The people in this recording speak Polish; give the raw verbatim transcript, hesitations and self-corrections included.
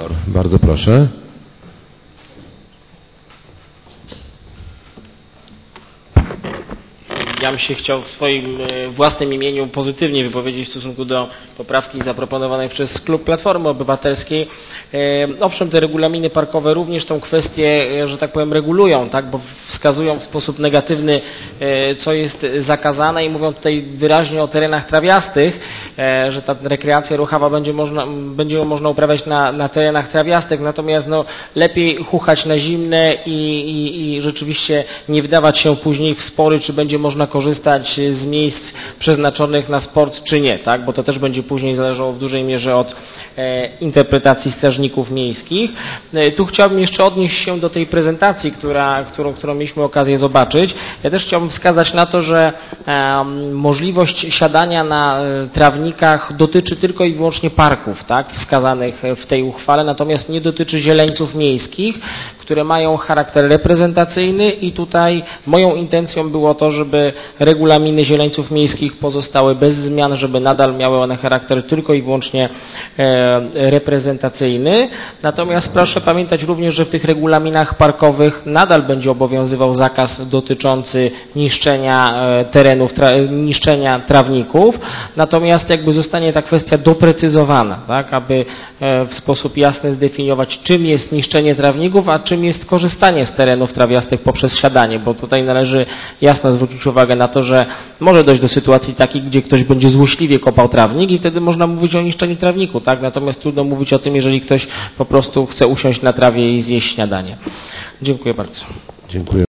koordynator. Bardzo proszę. Ja bym się chciał w swoim własnym imieniu pozytywnie wypowiedzieć w stosunku do poprawki zaproponowanej przez Klub Platformy Obywatelskiej. Owszem, te regulaminy parkowe również tą kwestię, że tak powiem, regulują, tak, bo wskazują w sposób negatywny, co jest zakazane i mówią tutaj wyraźnie o terenach trawiastych, że ta rekreacja ruchowa będzie można, będzie ją można uprawiać na, na terenach trawiastych, natomiast no, lepiej chuchać na zimne i, i, i rzeczywiście nie wdawać się później w spory, czy będzie można korzystać z miejsc przeznaczonych na sport, czy nie, tak? Bo to też będzie później zależało w dużej mierze od e, interpretacji strażników miejskich. E, tu chciałbym jeszcze odnieść się do tej prezentacji, która, którą, którą mieliśmy okazję zobaczyć. Ja też chciałbym wskazać na to, że e, możliwość siadania na e, trawnikach dotyczy tylko i wyłącznie parków, tak? Wskazanych w tej uchwale, natomiast nie dotyczy zieleńców miejskich, które mają charakter reprezentacyjny i tutaj moją intencją było to, żeby regulaminy zieleńców miejskich pozostały bez zmian, żeby nadal miały one charakter tylko i wyłącznie e, reprezentacyjny. Natomiast proszę pamiętać również, że w tych regulaminach parkowych nadal będzie obowiązywał zakaz dotyczący niszczenia e, terenów, tra, niszczenia trawników. Natomiast jakby zostanie ta kwestia doprecyzowana, tak, aby e, w sposób jasny zdefiniować, czym jest niszczenie trawników, a czym jest korzystanie z terenów trawiastych poprzez siadanie, bo tutaj należy jasno zwrócić uwagę na to, że może dojść do sytuacji takiej, gdzie ktoś będzie złośliwie kopał trawnik i wtedy można mówić o niszczeniu trawniku, tak? Natomiast trudno mówić o tym, jeżeli ktoś po prostu chce usiąść na trawie i zjeść śniadanie. Dziękuję bardzo. Dziękuję.